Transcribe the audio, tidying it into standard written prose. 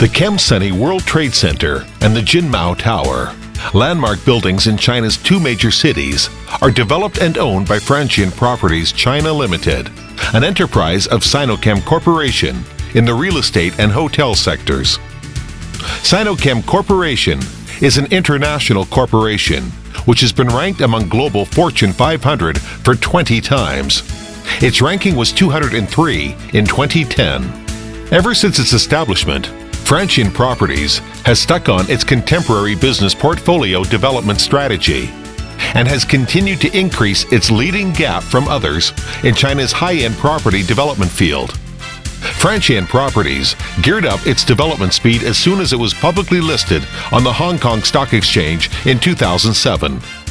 The Kemseni World Trade Center and the Jinmao Tower, landmark buildings in China's two major cities, are developed and owned by Francian Properties China Limited, an enterprise of Sinochem Corporation in the real estate and hotel sectors. Sinochem Corporation is an international corporation which has been ranked among Global Fortune 500 for 20 times. Its ranking was 203 in 2010. Ever since its establishment, Francian Properties has stuck on its contemporary business portfolio development strategy and has continued to increase its leading gap from others in China's high-end property development field. Francian Properties geared up its development speed as soon as it was publicly listed on the Hong Kong Stock Exchange in 2007.